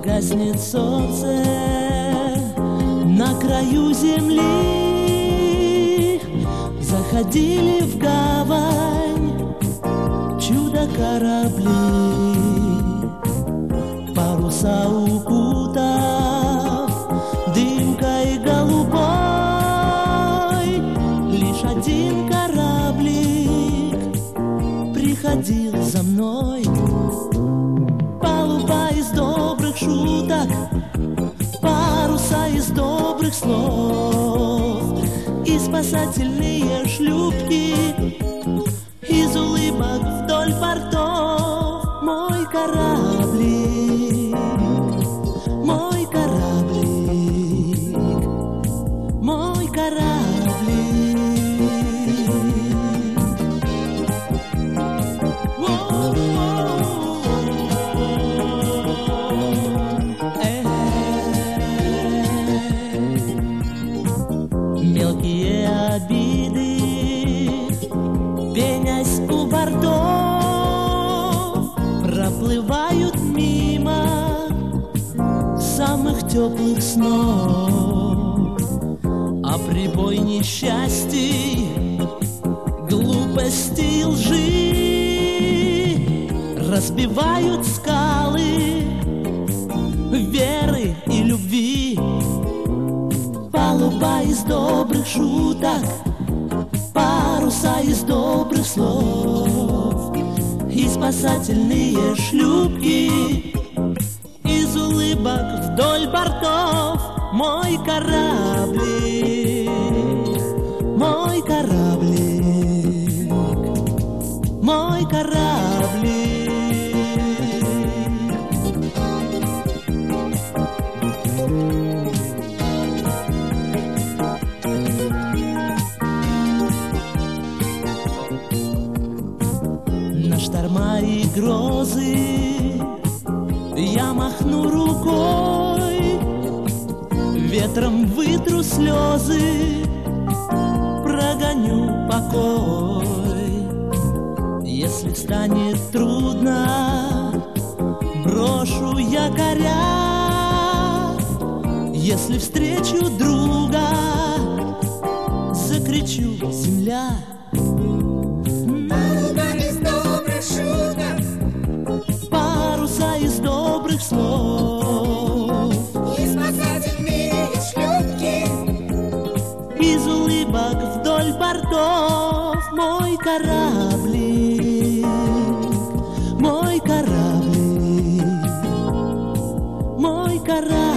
гаснет солнце на краю земли. Заходили в гавань чудо-корабли, паруса укутав дымкой голубой. Лишь один кораблик приходил за мной. Палуба из добрых шуток, паруса из добрых слов, и спасательные шлюпки из улыбок вдоль бортов. Мой кораблик, мой кораблик, мой кораблик. Мелкие обиды, пенясь у бортов, проплывают мимо самых теплых снов. А прибой несчастий, глупости и лжи разбивают скалы веры и любви. Палуба из добрых шуток, паруса из добрых слов, и спасательные шлюпки из улыбок вдоль бортов. Мой кораблик, мой кораблик, мой кораблик. На шторма и грозы я махну рукой, ветром вытру слезы, прогоню покой. Если станет трудно, брошу якоря. Если встречу друга, закричу: земля. Паруса из добрых слов, и спасательные шлюпки из улыбок вдоль бортов. Мой кораблик, мой кораблик, мой кораблик.